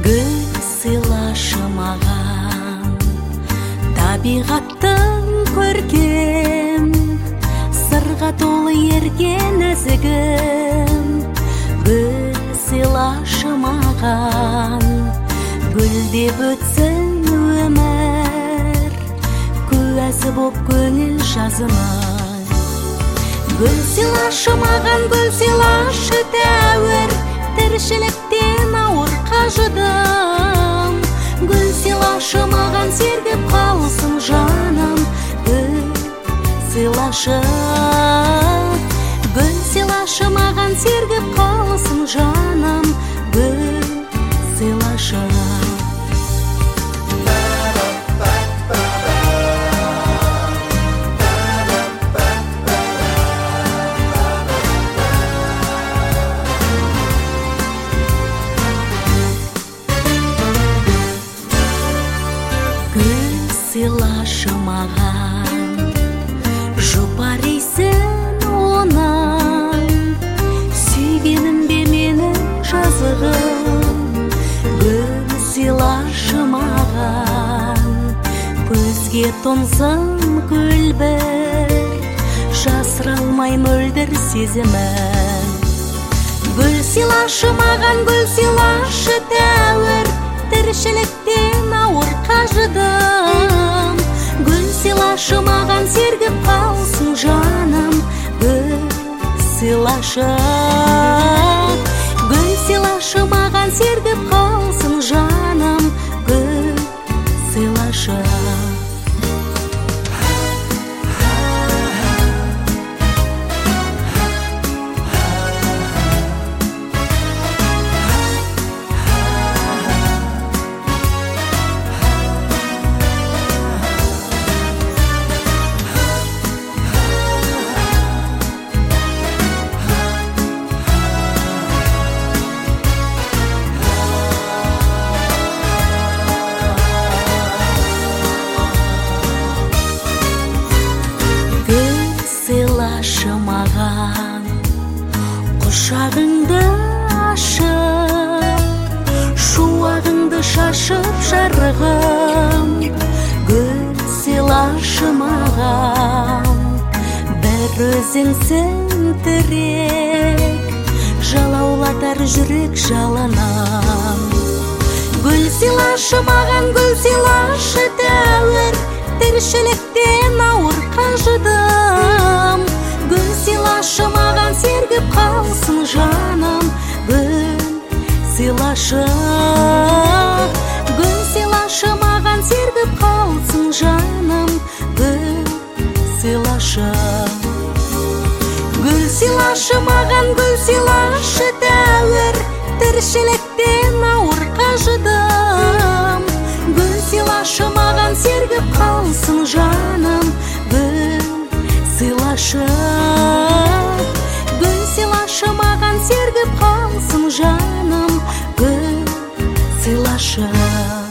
Гүл сыйлашы маған, табиғаттың көркем, сырға толы ерке нәзігім. Гүл сыйлашы маған, гүлдеп өтсін өмір, куәсі боп көңіл жазымын. Гүл сыйлашы маған, гүл сыйлашы тәуір, тіршіліктен ауыр қажыдым. Гүл сыйлашы маған, сергіп қалсын жаным. Гүл сыйлашы, гүл сыйлашы маған, сергіп қалсын жаным. Гүл сыйлашы. Гүл сыйлашы маған, жұпар иісін онан, сүйгенім бе мені жазығым. Гүл сыйлашы маған, көзге тұнсын көлбір, жасыра алмай мөлдір сезімін. Гүл сыйлашы маған, гүл сыйлашы тәуір, тіршіліктен ауыр қажыдым. Гүл сыйлашы маған, сергіп қалсын жаным. Гүл сыйлашы, гүл сыйлашы маған, сергіп қалсын жаным. Гүл сыйлашы. Сыйлашы маған, құшағыңды ашып, шуағыңды шашып жарығым. Гүл сыйлашы маған, бір өзіңсің тірек, жалаулатар жүрек жалынам. Гүл сыйлашы маған, гүл сыйлашы тәуір, тіршіліктен ауыр қажыдым. Гүл сыйлашы маған, сергіп қалсын жаным. Гүл сыйлашы, гүл сыйлашы маған, сергіп қалсын жаным. Гүл сыйлашы. Гүл сыйлашы маған, гүл сыйлашы тәуір, тіршіліктен ауыр қажыдым. Гүл сыйлашы маған, сергіп қалсын жаным. Гүл сыйлашы, гүл сыйлашы маған, сергіп қалсын жаным. Гүл сыйлашы.